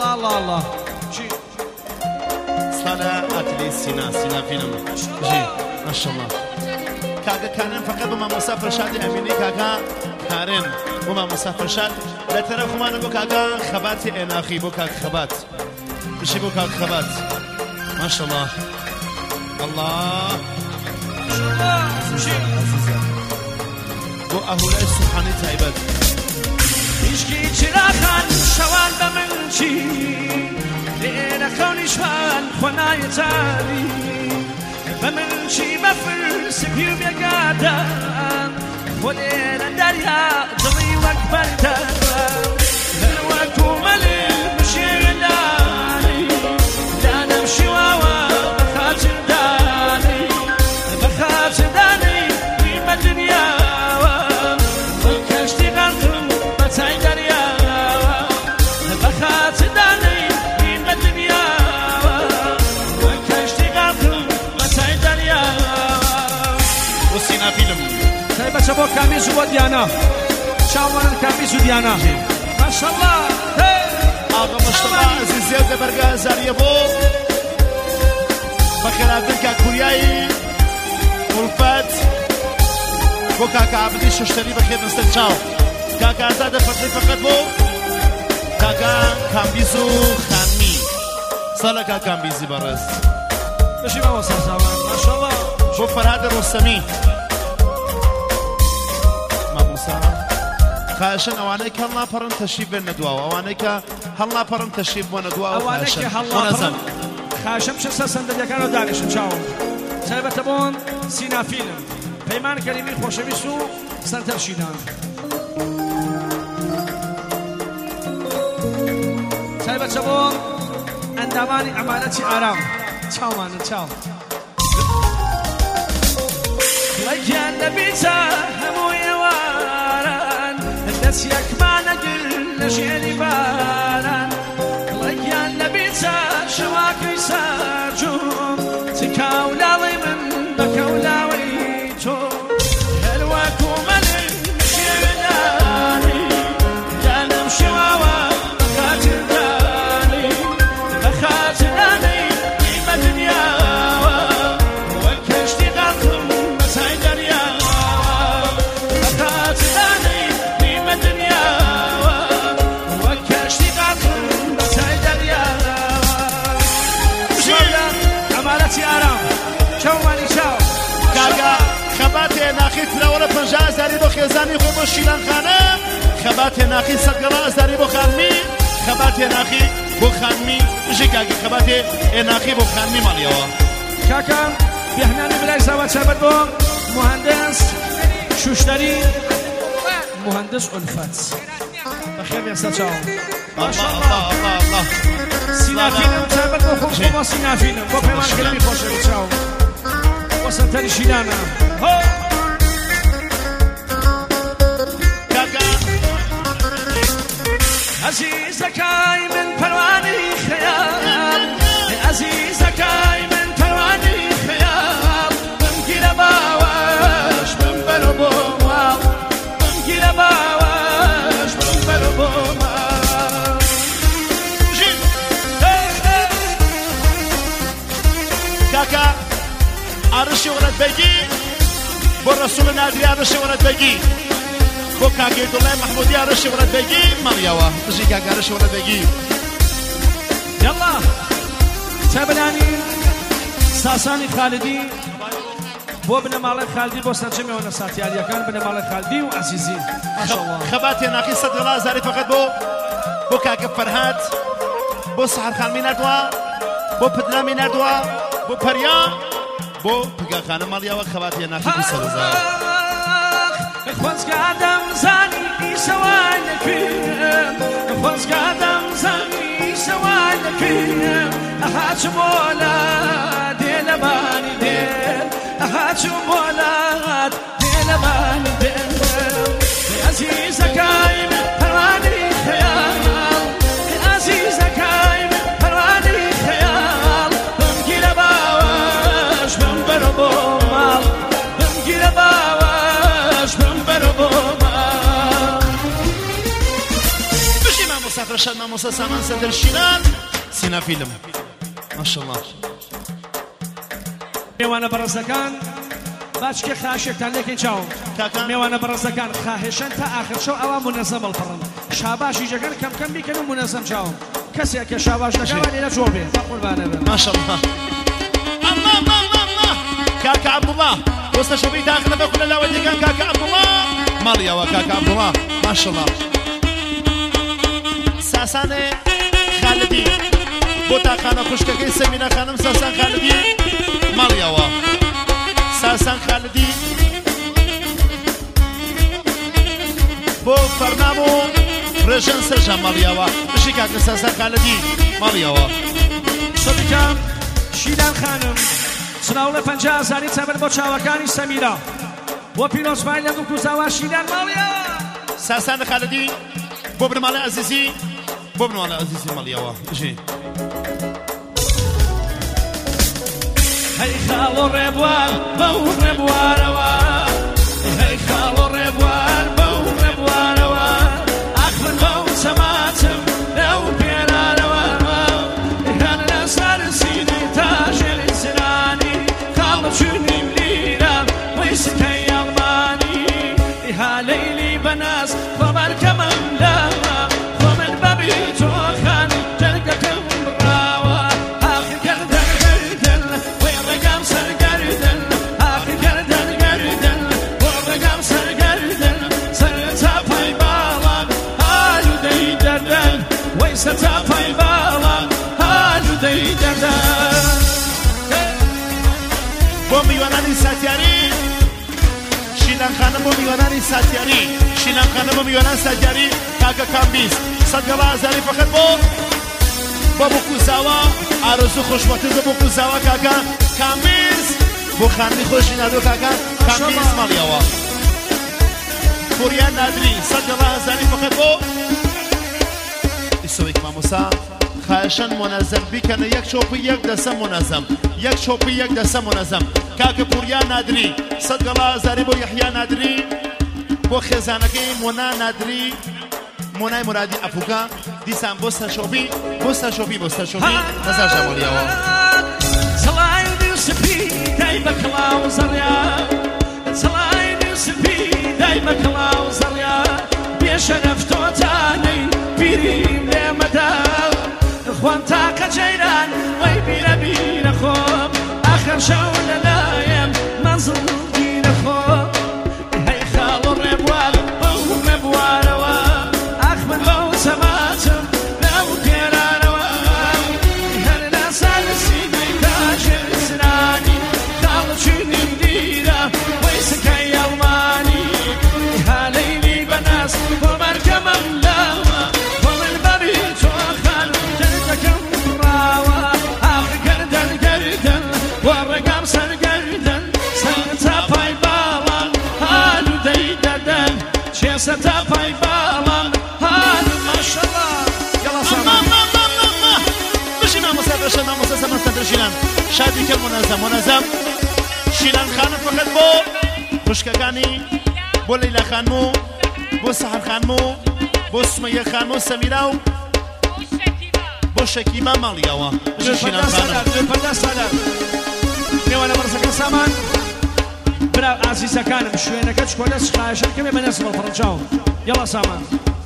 الله الله الله چی صلاة أتلي سينا فيلم جي ما شاء الله كاكا كارين فقط بما مسافر شادي أميني كاكا كارين بما مسافر شاد لا ترى خمان بو كاكا خباتي إناخي بو كاكا خبات بشي بو كاكا خبات ما شاء الله الله ما شاء الله عزيزة بو أهولاي سبحاني تايبت إشكي چراغان شوان بمنشي لينا خوني شوان خوانا يتالي بمنشي بفرس بيو بيقادان ولينا دريا ضلي وكبردان هلوكو ملي مشير داني لا نمشي واوا بخاطر داني بخاطر داني بيما الدنيا وكشتي غلطم بتاي دريا بخاطر داني بيما الدنيا وكشتي غلطم بتاي دريا وسينا فيلم سايبه شبو كاميز وديانا شاورن كاميز وديانا ما شاء الله آقا مشتبه عزیز زیاد برگاه زاریه بو بخیراتن که کوریایی ولفت بو کاکا عبدی ششتری بخیر نستر چاو کاکا ازاده فقط بو کاکا کامبیزو خانمی سالا کاکا کامبیزی برز بشی ما واسه زمان ما شاء الله بو فرهاد رستمی خاشن اوانيك هلا برن تشريف الندوا اوانيك هلا برن تشريف وندوا اوانيك هلا برن خاشم شسا صندليا كانوا دانش نشاوم سايبه بون سينا فيلم پیمان كريمي خوشويسو سنتر شيدان سايبه بون انداماني امانتي ارام تشاو مان تشاو لكن نبيتا همو يواران نسيك ما نقل شيني باران لكن نبيتا شواكي سارجوم تكاولاوي من بكاولاوي توم هلواكو ملي مشيرناني جانم شواوا بخاتر داني بخاتر داني قيمة دنياوا وكشتي غلطم بساي درياوا بخاتر داني قيمة دنياوا وكشتي غلطم بساي درياوا شوية عمالتي آرام شو ماني شو كاكا خباتي ناخي تلاولا پنجاه زاری بو خيزاني خوي بو شيلان خانم خباتي ناخي صدقلا زاری بو خانمي خباتي ناخي بو خانمي جي كاكا خباتي ناخي بو خانمي ماليوا كاكا بيحناني بلاي زاوات شابت بو مهندس شوشتري مهندس ألفت بخير يا استاذ شاو ما شاء الله الله الله سينا فيلم شابت بو خوش بو سينا فيلم بو بيمان كلمي خوش يا شاو وسنتري شيلانا عزيزك هاي من پرواني خيال عزيزك هاي من پرواني خيال بمگیر باواش من برو بومال بمگیر باواش من برو بومال كاكا عرشي ورد بيجي بو رسول نادري عرشي ورد بيجي بو كاكي دولاي محمودي عرشي ورد بيجي مريوا تجي كاكا عرشي ورد بيجي يلا تابلاني ساساني خالدي بو ابن مالك خالدي بو سنجمي ونساتياليا كان ابن مالك خالدي وعزيزي ما شاء الله خباتي ناقي صدق الله زاري فقط بو كاكا فرهاد بو سحر خان مين اردوا بو بدنا مين اردوا بو بريان بو بقى خانم ماليوا خباتي ناقي بسر زار خواست کردم زنی سوال نکیم خواست کردم زنی سوال نکیم احاچ مولاد دل من دل احاچ مولاد دل من دل عزیزک ای پروانه خیال عزیزک ای پروانه خیال بمگیر باواش بم برو بومال بمگیر باواش بم برو بومال مسافر شاد مامۆستا سامان سەدەر شینان سینا فیلم ماشاءالله میوانە بەڕێزەکان باچکە خاشێکتان لێکین چاوم میوانە بەڕێزەکان خاهێشن تا ئاخر شەو ئەوە منەزەم هەڵپڕن شاباشی جەگەن کەم کەم بیکەن و منەزەم چاوم کەسێک کە شاباش نەکەوان لێرە جۆ بێ قوربانە بێ ماشاءالله الله كاكا عبد الله وسط شوفي داخل بكل الاول كان كاكا عبد الله ماليا وكاكا عبد الله ما شاء الله ساسان خالدي بوتا خانه خوشكي سمينه خانم ساسان خالدي ماليا و ساسان خالدي بو فرنامو رجن سرجان ماليا و شي كاكا ساسان خالدي ماليا و صديقام شیدان خانم سراولە 50,000 چەبر بۆ چاوەکانی سەمیرە بۆ پیرۆزبای لە دوو کوزاوە شیدان ماڵیەوە ساسان خالدی بۆ بنەماڵە عەزیزی بۆ بنەماڵە عەزیزی ماڵیەوە ژی هەی خاڵ و ڕێبوار بەو ڕێبوارەوە هەی خاڵ و ڕێبوار بەو ڕێبوارەوە ئەخمن بەو چەماتم لەو پێرانەوە هەن لە سەر سینی تاژێری زرانی چونیم لیرە ویسکەی ئەڵمانی ئیها لەیلی بەناز خۆمەرکەمەم لاوە خۆمن بەبی تۆخان جەرگەکەم بڕاوە ئاخر گەردەن گەردەن وەی ڕێگام سەرگەردەن ئاخر گەردەن گەردەن بۆ ڕێگام سەرگەردەن سەرتاپای باڵام هالودەی دەردەن وەی سەرتاپای باڵام هالودەی دەردەن بۆ میوانانی ساتیاری شینان خانم بۆ میوانانی ساتیاری شینان خانم بۆ میوانان ساتیاری کاکە کامبیز 100,000 فقط بۆ بکوزاوە ئارۆزوو خۆشبەختیز بۆ بکوزاوە کاکە کامبیز بۆ خانمی خۆشی نادۆ کاکە کامبیز ماڵیەوە پوریان نادری 100,000 فقط بۆ ئیسۆیک مامۆسا خواهشان منظم بیکنه یک چوپی یک دسته منظم یک چوپی یک دسته منظم کاک پوریا نادری 100,000 بو یحیی نادری بو خزانگی مونا نادری مونای مرادی افوکا دیسان بوستا شوپی نظر جمالی آوا سلای دیوسپی دای بکلاو زریا سلای دیوسپی دای بکلاو زریا بیشرف توتانی بیریم لمدار خوان تاقە جەیران وەی بیرە بیرە خۆم ئاخر شەو لەلایەم مەنزڵ بیرە خۆم هەی خاڵ و ڕێبوار بەو ڕێبوارەوە ئاخ من بەو سەماتم لەو پێرانەوە هەر لە سەر سینەی تاژێر زرانی خاڵ چونیم دیرە وەی سکەی ئەڵمانی ها لەیلی بەناس بۆ مەرکەمەم لاوە بۆ من بەبی تۆخان وەڕێگام سەرگەردەن سەرتاپای باڵام هالودەی دەردەن چێ سەرتاپای باڵام هالو ماشەڵڵا یەڵا سامان بشی مامۆستا بەشە مامۆستا سەمان سەدەر شیلان شادیکە منەزەم شیلان خانم فقط بۆ خوشکەکانی بۆ لەیلا خانمو بۆ سەحر خانمو بۆ سومەیە خانمو سەمیرا و بۆ شەکیبا ماڵیەوە شیلان خانم میوانە بەڕێزەکە سامان برا ئازیزەکانم شوێنەکە چکۆلە خواهشان کەمێ بەنەسم هەڵپڕنچاو یەڵا سامان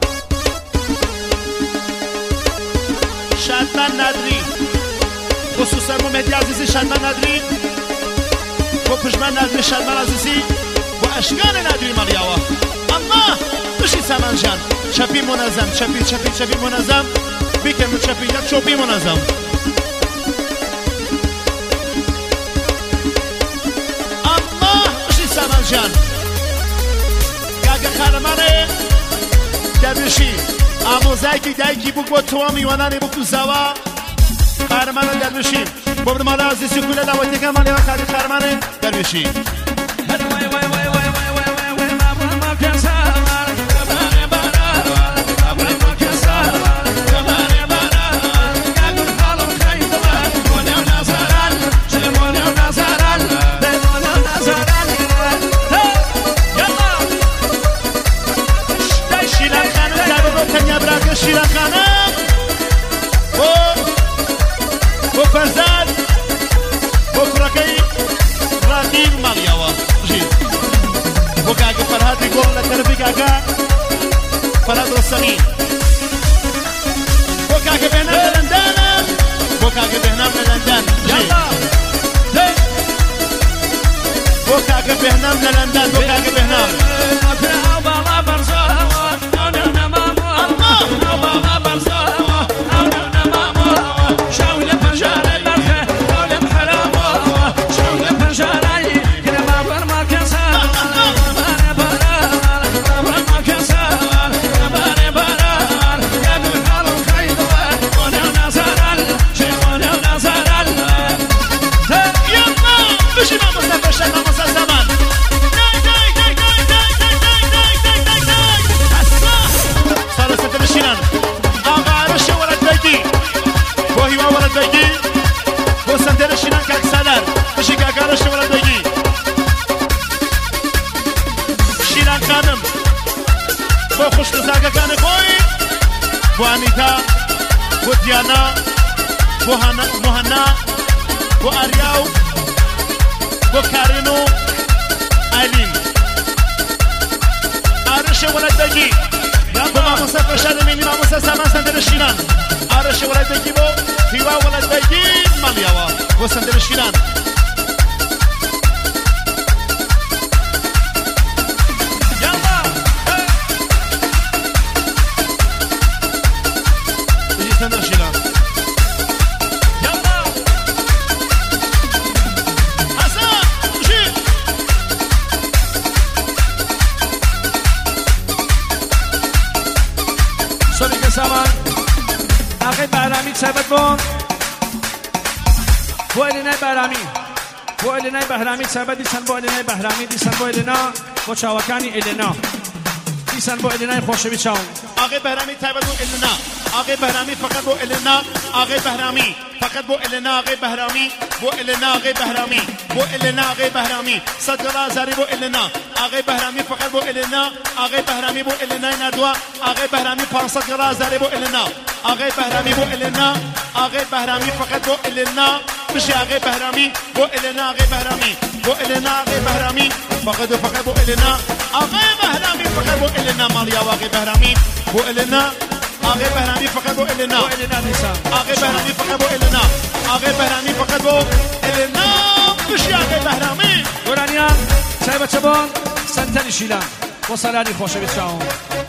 شادمان نادری خصوصا بۆ مێدی عزیزی شادمان نادری بۆ پژمان نادری شادمان عزیزی بۆ ئەشکانی نادری ماڵیەوە ئەمما بشی سامان جان چەپی منەزەم چەپی منەزەم بیکەم چەپی یەک چۆپی منەزەم جان کاکە قارەمانێ دەربشی ئامۆزایکی دایکی بوو بۆ تۆ میوانانی بکوزاوە قارەمانە دەربشی بۆ بنەماڵە عەزیزی کولە داوەتیەکانمانەوە کاکە قارەمانێ دەربشی شیران خانم كاكا فراد رسمي بو كاكا بهنام لندن بو كاكا بهنام لندن يلا بو كاكا بهنام لندن بو كاكا بهنام بو أنيتا بو ديانا بو مهنا بو أرياو بو كارينو آيلين عرش ولد بيجي بو ماموسا فرشاد ميني ماموسا سامان سندر الشيران عرش ولد بيجي بو هوا ولد بيجي مالياوا بو سندر الشيران ثابت بون بو الینای بهرامی بو الینای بهرامی ثابت دیسن بو الینای بهرامی دیسن بو الینا بو چاوکانی الینا دیسن بو الینای خوشوی چاون آقای بهرامی ثابت بو الینا آقای بهرامی فقط بو الینا آقای بهرامی فقط بو الینا آقای بهرامی بو الینا آقای بهرامی بو الینا آقای بهرامی صدقلا زاری بو الینا آقای بهرامی فقط بو الینا آقای بهرامی بو الینا ندوا آقای بهرامی 500 گلا زاری بو الینا آقای بهرامی بو الینا آقای بهرامی فقط بو الینا بشی آقای بهرامی بو الینا آقای بهرامی بو الینا آقای بهرامی فقط بو الینا آقای بهرامی فقط بو الینا مالیا آقای بهرامی بو الینا آقای بهرامی فقط بو الینا آقای بهرامی فقط بو الینا آقای بهرامی فقط بو الینا بشی آقای بهرامی گورانیان چای بچه بون سنتنی شیلان و سالانی خوشه بیچاون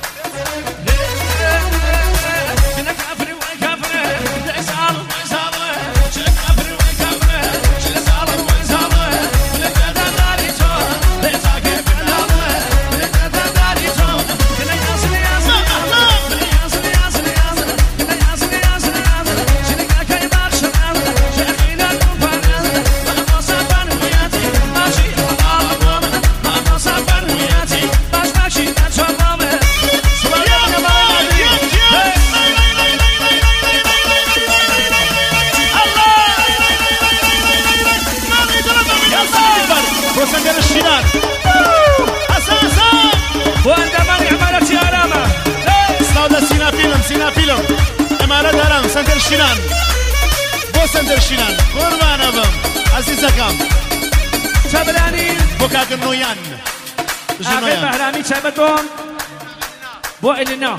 سندر شیران بو سندر شیران قربان بم عزیزکم چبرانی بو کاک نویان آقای بهرامی چبت بون بو الینا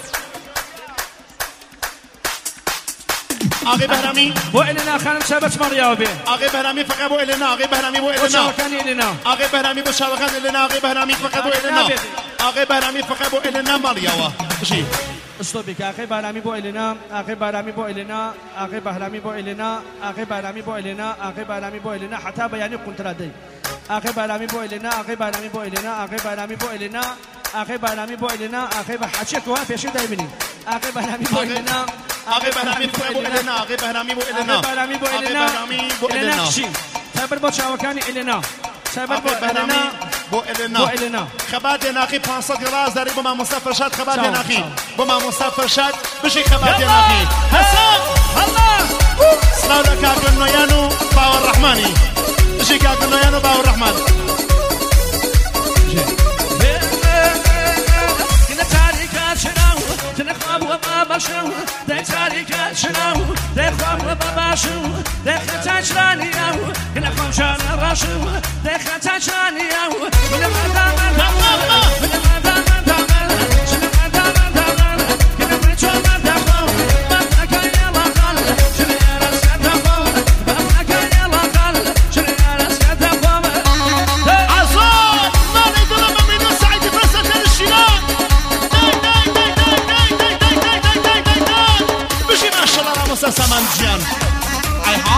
آقای بهرامی بو الینا خانم چبت مریا بی آقای بهرامی فقط بو الینا آقای بهرامی بو الینا شاوکانی الینا آقای بهرامی بو شاوکان الینا آقای بهرامی فقط بو الینا آقای بهرامی فقط بو الینا مالیا بشی استوبی که آقای بهرامی بو الینا آقای بهرامی بو الینا آقای بهرامی بو الینا آقای بهرامی بو الینا آقای بهرامی بو الینا حتی بیانی کنترادی آقای بهرامی بو الینا آقای بهرامی بو الینا آقای بهرامی بو الینا آقای بهرامی بو الینا آقای بحچه که وافی شده دایمینی آقای بهرامی بو الینا آقای بهرامی بو الینا آقای بهرامی بو الینا آقای بهرامی بو الینا الینا کشی تبر با چاوکانی الینا تبر با الینا بو الینا خبات ناقی 500 گلاس داری با مصطفی شاد خبات ناقی با مصطفی شاد بشی خبات ناقی حسن الله صلاة كاكن نويانو باو الرحماني بشي كاكن نويانو باو الرحمن كنا تاريكات شناو تنخواب وما باشو دي تاريكات شناو دي خواب وما باشو دي خطاش رانياو كنا خواب شان راشو دي خطاش رانياو من مدام مامۆستا سامان گیان ئایها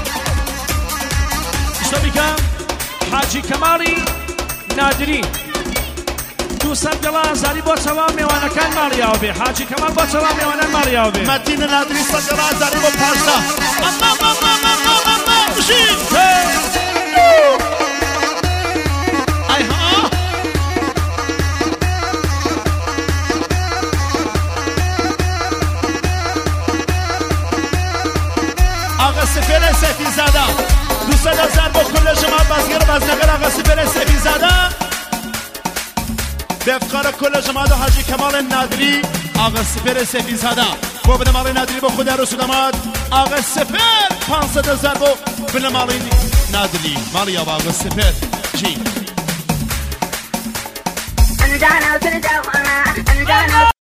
شتۆ بیکەم حاجی کەماڵی نادری 200 دڵ ئازاری بۆ چەوا میوانەکان ماڵیاوە بێ حاجی کەماڵ بۆ چەوا میوانان ماڵیاوە بێ مەتینە نادری 100 دڵ ئازاری بۆ پارسا بژین ئایها آقا سپر سفیزاده 200,000 با کل جماعت بازیگر بازنگر آقا سپر سفیزاده به افکار کل جماعت حاجی کمال نادری آقا سپر سفیزاده با بنمال نادری با خود رسول آمد آقا سپر 500,000 با بنمال نادری مالی آقا سپر جی